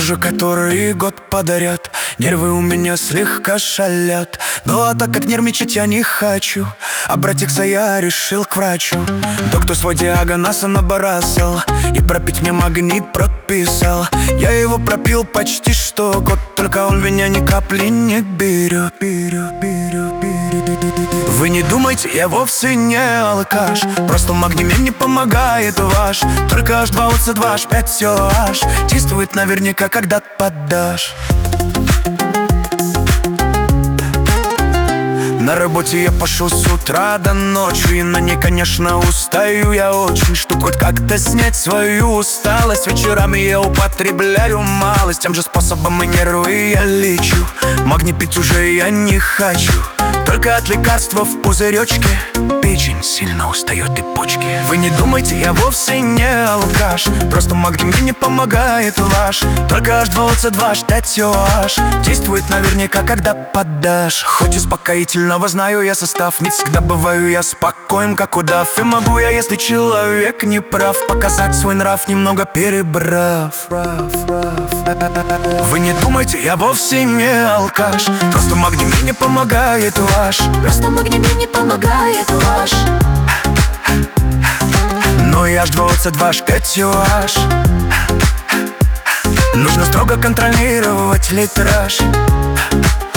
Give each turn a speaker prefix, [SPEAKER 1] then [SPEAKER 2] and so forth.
[SPEAKER 1] уже который год подряд. Нервы у меня слегка шалят, но а так как нервничать я не хочу, обратиться я решил к врачу. Доктор свой диагноз набросал и пропить мне магний прописал. Я его пропил почти что год, только он меня ни капли не берет. Вы не думайте, я вовсе не алкаш, просто магний мне не помогает ваш. Только H2O2, H5 все H действует наверняка, когда поддашь. На работе я пошел с утра до ночи, и на ней, конечно, устаю я очень, чтоб хоть как-то снять свою усталость. Вечерами я употребляю малость, тем же способом и нервы я лечу. Магний пить уже я не хочу, только от лекарства в пузыречке. Печень сильно устает и почки. Вы не думайте, я вовсе не алкаш, просто магний мне не помогает ваш. Только H2O2, H5 все H действует наверняка, когда поддашь. Хоть успокоительного знаю я состав, не всегда бываю я спокоен, как удав. И могу я, если человек не прав, показать свой нрав, немного перебрав. Вы не думайте, я вовсе не алкаш, просто магний мне не помогает ваш.
[SPEAKER 2] Просто магний мне не помогает ваш.
[SPEAKER 1] Ну и H2O2, H5 все H нужно строго контролировать литраж.